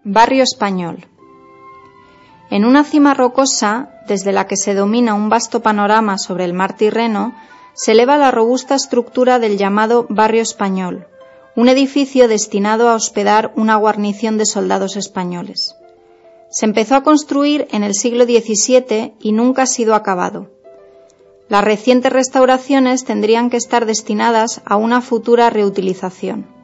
Barrio Español. En una cima rocosa, desde la que se domina un vasto panorama sobre el mar Tirreno, se eleva la robusta estructura del llamado Barrio Español, un edificio destinado a hospedar una guarnición de soldados españoles. Se empezó a construir en el siglo XVII y nunca ha sido acabado. Las recientes restauraciones tendrían que estar destinadas a una futura reutilización.